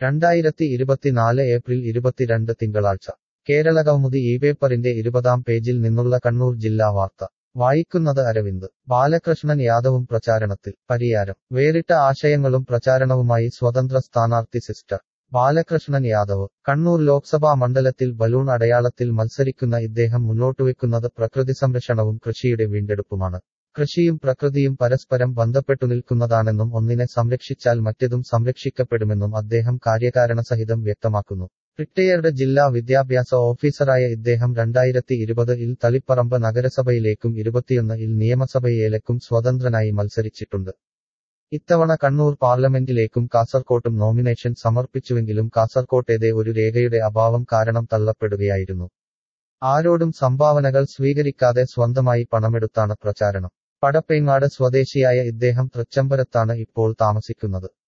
2024 April 22 തിങ്കളാഴ്ച കേരളകൗമുദി ഈ പേപ്പറിന്റെ 20-ാം പേജിൽ നിന്നുള്ള കണ്ണൂർ ജില്ലാ വാർത്ത വായിക്കുന്നത് അരവിന്ദ്. ബാലകൃഷ്ണൻ യാദവും പ്രചാരണത്തിൽ. പരിയാരം. വേറിട്ട ആശയങ്ങളും പ്രചാരണവുമായി സ്വതന്ത്ര സ്ഥാനാർത്ഥി സിസ്റ്റർ ബാലകൃഷ്ണൻ യാദവ്. കണ്ണൂർ ലോക്സഭാ മണ്ഡലത്തിൽ ബലൂൺ അടയാളത്തിൽ മത്സരിക്കുന്ന ഇദ്ദേഹം മുന്നോട്ടുവെക്കുന്നത് പ്രകൃതി സംരക്ഷണവും കൃഷിയുടെ വീണ്ടെടുപ്പുമാണ്. കൃഷിയും പ്രകൃതിയും പരസ്പരം ബന്ധപ്പെട്ടു നിൽക്കുന്നതാണെന്നും ഒന്നിനെ സംരക്ഷിച്ചാൽ മറ്റേതും സംരക്ഷിക്കപ്പെടുമെന്നും അദ്ദേഹം കാര്യകാരണസഹിതം വ്യക്തമാക്കുന്നു. റിട്ടയേർഡ് ജില്ലാ വിദ്യാഭ്യാസ ഓഫീസറായ ഇദ്ദേഹം 2020-ൽ തളിപ്പറമ്പ് നഗരസഭയിലേക്കും 2021-ൽ നിയമസഭയിലേക്കും സ്വതന്ത്രനായി മത്സരിച്ചിട്ടുണ്ട്. ഇത്തവണ കണ്ണൂർ പാർലമെന്റിലേക്കും കാസർകോട്ടും നോമിനേഷൻ സമർപ്പിച്ചുവെങ്കിലും കാസർകോട്ടേതെ ഒരു രേഖയുടെ അഭാവം കാരണം തള്ളപ്പെടുകയായിരുന്നു. ആരോടും സംഭാവനകൾ സ്വീകരിക്കാതെ സ്വന്തമായി പണമെടുത്താണ് പ്രചാരണം. പടപ്പേങ്ങാട് സ്വദേശിയായ ഇദ്ദേഹം തൃച്ചംബരത്താണ് ഇപ്പോൾ താമസിക്കുന്നത്.